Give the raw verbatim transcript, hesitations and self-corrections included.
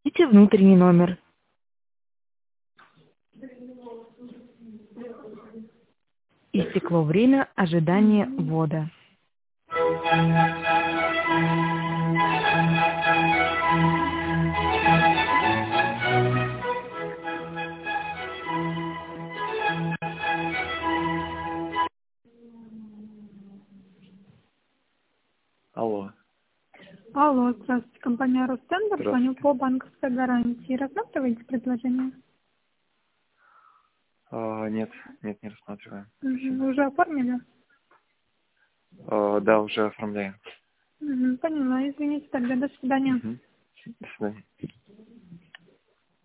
Введите внутренний номер. Истекло время ожидания ввода. Алло. Алло, здравствуйте, компания Ростендер, звоню Здравствуйте. по банковской гарантии. Рассматриваете предложение? А, нет, нет, не рассматриваем. Мгм. Вы уже оформили? А, да, уже оформляем. Мгм, поняла, извините, тогда до свидания. Мгм. До свидания.